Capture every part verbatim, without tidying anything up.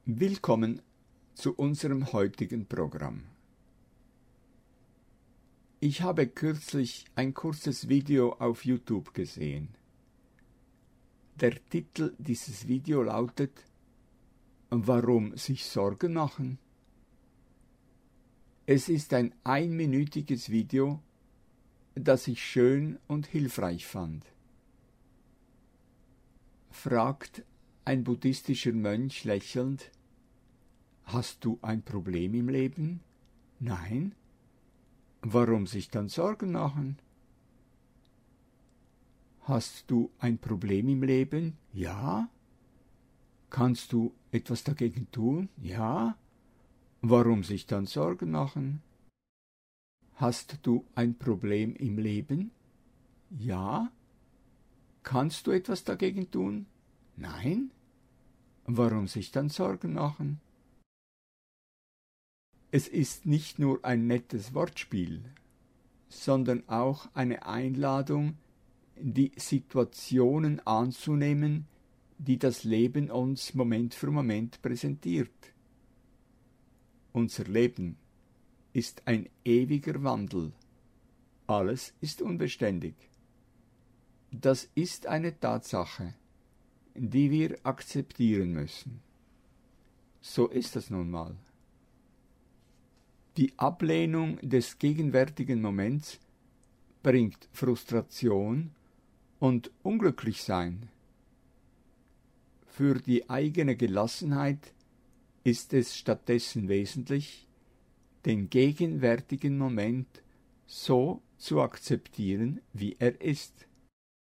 Willkommen zu unserem heutigen Programm. Ich habe kürzlich ein kurzes Video auf YouTube gesehen. Der Titel dieses Videos lautet »Warum sich Sorgen machen?« Es ist ein einminütiges Video, das ich schön und hilfreich fand. Fragt ein buddhistischer Mönch lächelnd: »Hast du ein Problem im Leben?« »Nein.« »Warum sich dann Sorgen machen?« »Hast du ein Problem im Leben?« »Ja.« »Kannst du etwas dagegen tun?« »Ja.« »Warum sich dann Sorgen machen?« »Hast du ein Problem im Leben?« »Ja.« »Kannst du etwas dagegen tun?« »Nein.« »Warum sich dann Sorgen machen?« Es ist nicht nur ein nettes Wortspiel, sondern auch eine Einladung, die Situationen anzunehmen, die das Leben uns Moment für Moment präsentiert. Unser Leben ist ein ewiger Wandel. Alles ist unbeständig. Das ist eine Tatsache, die wir akzeptieren müssen. So ist es nun mal. Die Ablehnung des gegenwärtigen Moments bringt Frustration und Unglücklichsein. Für die eigene Gelassenheit ist es stattdessen wesentlich, den gegenwärtigen Moment so zu akzeptieren, wie er ist.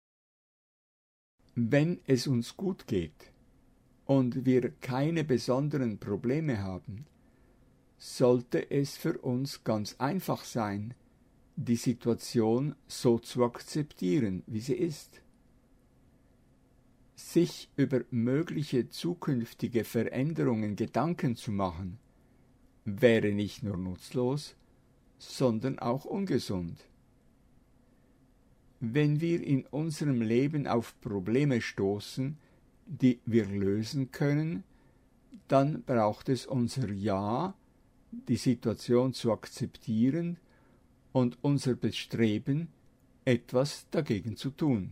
Wenn es uns gut geht und wir keine besonderen Probleme haben, sollte es für uns ganz einfach sein, die Situation so zu akzeptieren, wie sie ist. Sich über mögliche zukünftige Veränderungen Gedanken zu machen, wäre nicht nur nutzlos, sondern auch ungesund. Wenn wir in unserem Leben auf Probleme stoßen, die wir lösen können, dann braucht es unser Ja, die Situation zu akzeptieren und unser Bestreben, etwas dagegen zu tun.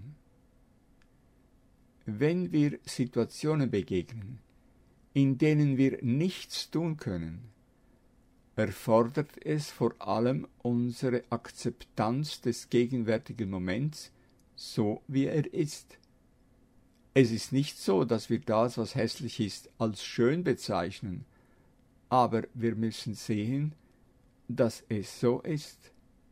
Wenn wir Situationen begegnen, in denen wir nichts tun können, erfordert es vor allem unsere Akzeptanz des gegenwärtigen Moments, so wie er ist. Es ist nicht so, dass wir das, was hässlich ist, als schön bezeichnen, aber wir müssen sehen, dass es so ist.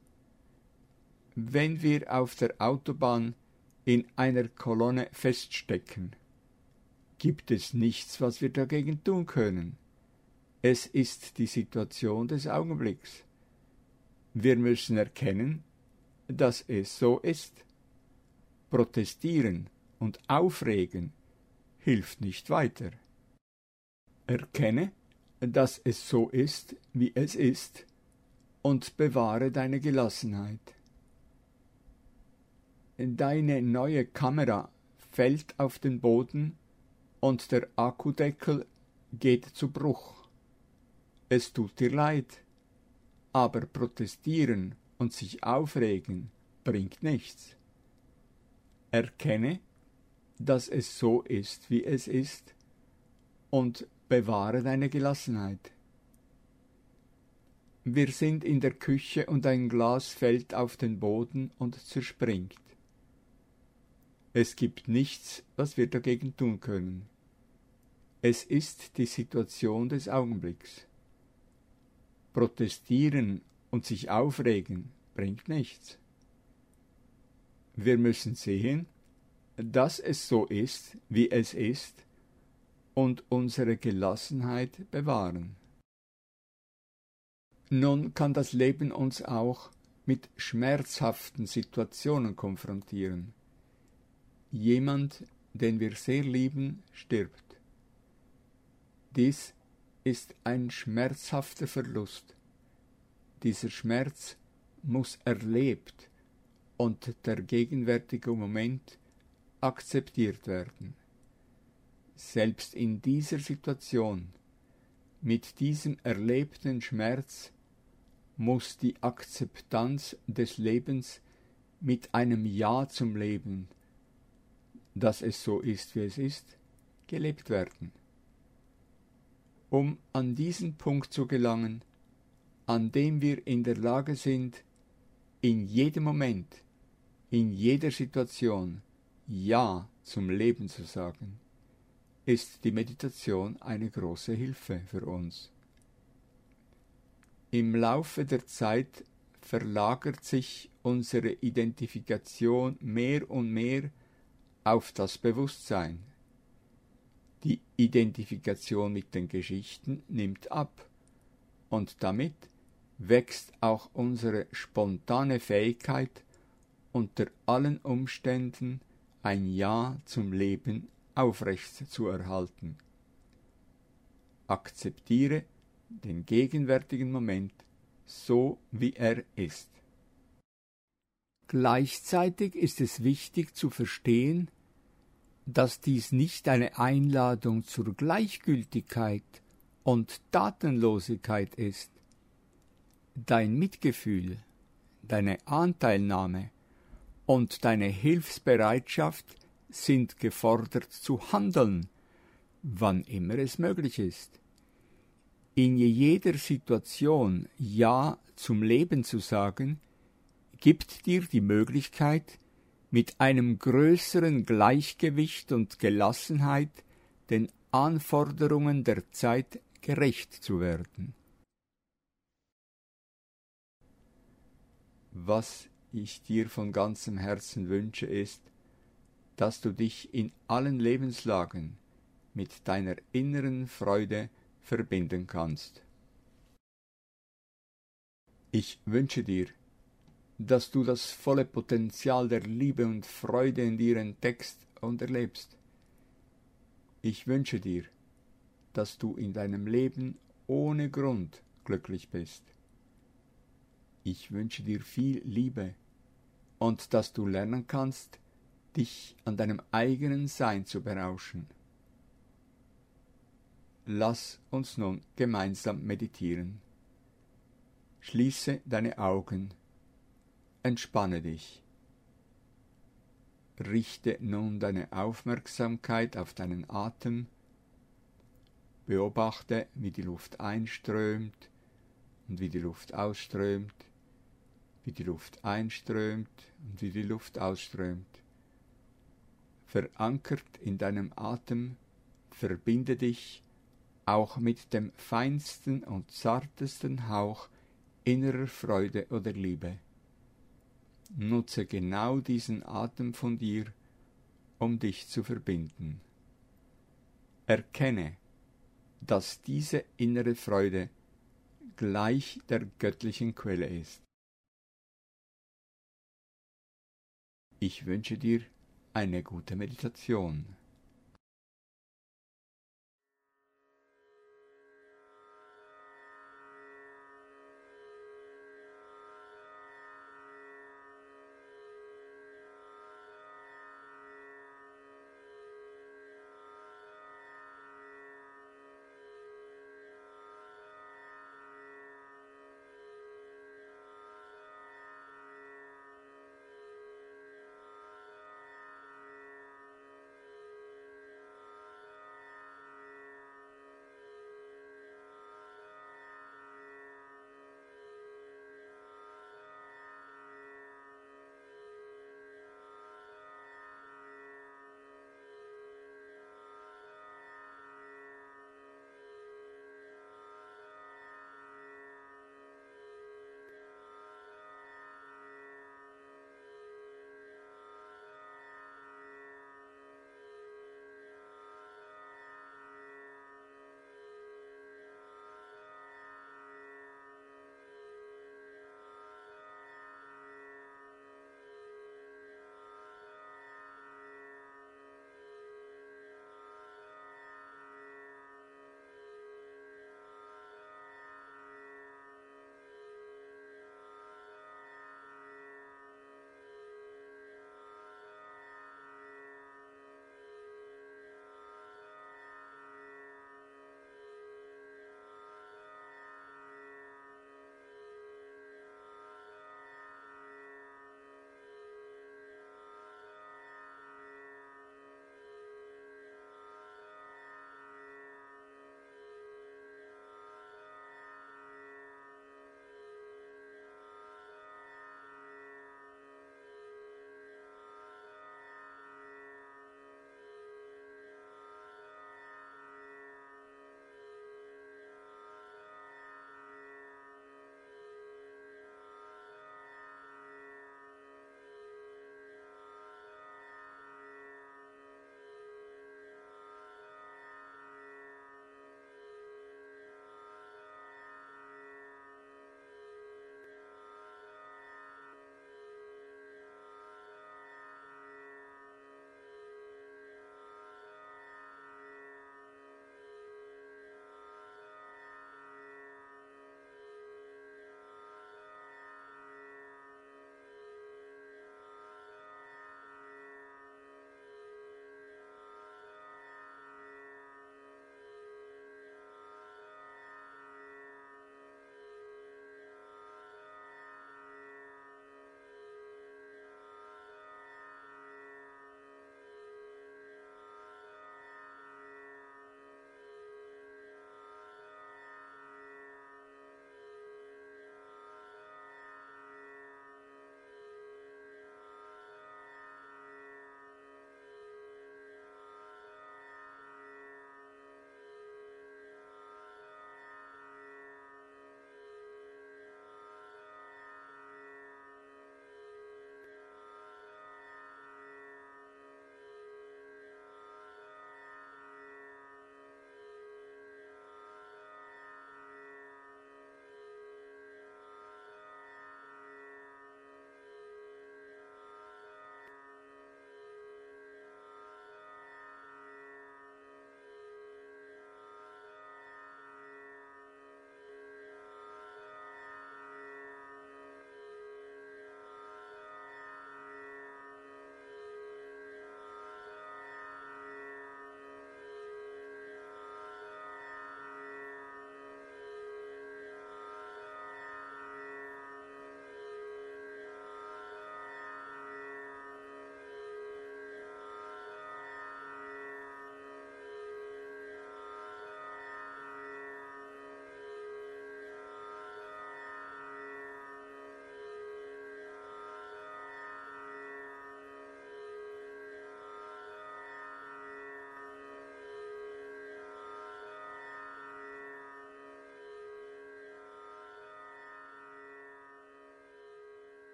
Wenn wir auf der Autobahn in einer Kolonne feststecken, gibt es nichts, was wir dagegen tun können. Es ist die Situation des Augenblicks. Wir müssen erkennen, dass es so ist. Protestieren und aufregen hilft nicht weiter. Erkenne, dass es so ist, wie es ist, und bewahre deine Gelassenheit. Deine neue Kamera fällt auf den Boden und der Akkudeckel geht zu Bruch. Es tut dir leid, aber protestieren und sich aufregen bringt nichts. Erkenne, dass es so ist, wie es ist, und bewahre deine Gelassenheit. Wir sind in der Küche und ein Glas fällt auf den Boden und zerspringt. Es gibt nichts, was wir dagegen tun können. Es ist die Situation des Augenblicks. Protestieren und sich aufregen bringt nichts. Wir müssen sehen, dass es so ist, wie es ist, und unsere Gelassenheit bewahren. Nun kann das Leben uns auch mit schmerzhaften Situationen konfrontieren. Jemand, den wir sehr lieben, stirbt. Dies ist ein schmerzhafter Verlust. Dieser Schmerz muss erlebt und der gegenwärtige Moment akzeptiert werden. Selbst in dieser Situation Mit diesem erlebten Schmerz muss die Akzeptanz des Lebens mit einem Ja zum Leben, dass es so ist, wie es ist, gelebt werden. Um an diesen Punkt zu gelangen, an dem wir in der Lage sind, in jedem Moment, in jeder Situation Ja zum Leben zu sagen, ist die Meditation eine große Hilfe für uns. Im Laufe der Zeit verlagert sich unsere Identifikation mehr und mehr auf das Bewusstsein. Die Identifikation mit den Geschichten nimmt ab und damit wächst auch unsere spontane Fähigkeit, unter allen Umständen ein Ja zum Leben aufrecht zu erhalten. Akzeptiere den gegenwärtigen Moment so, wie er ist. Gleichzeitig ist es wichtig zu verstehen, dass dies nicht eine Einladung zur Gleichgültigkeit und Tatenlosigkeit ist. Dein Mitgefühl, deine Anteilnahme und deine Hilfsbereitschaft sind gefordert zu handeln, wann immer es möglich ist. In jeder Situation Ja zum Leben zu sagen, gibt dir die Möglichkeit, mit einem größeren Gleichgewicht und Gelassenheit den Anforderungen der Zeit gerecht zu werden. Was ich dir von ganzem Herzen wünsche, ist, dass du dich in allen Lebenslagen mit deiner inneren Freude verbinden kannst. Ich wünsche dir, dass du das volle Potenzial der Liebe und Freude in dir entdeckst und erlebst. Ich wünsche dir, dass du in deinem Leben ohne Grund glücklich bist. Ich wünsche dir viel Liebe und dass du lernen kannst, dich an deinem eigenen Sein zu berauschen. Lass uns nun gemeinsam meditieren. Schließe deine Augen. Entspanne dich. Richte nun deine Aufmerksamkeit auf deinen Atem. Beobachte, wie die Luft einströmt und wie die Luft ausströmt, wie die Luft einströmt und wie die Luft ausströmt. Verankert in deinem Atem, verbinde dich auch mit dem feinsten und zartesten Hauch innerer Freude oder Liebe. Nutze genau diesen Atem von dir, um dich zu verbinden. Erkenne, dass diese innere Freude gleich der göttlichen Quelle ist. Ich wünsche dir eine gute Meditation.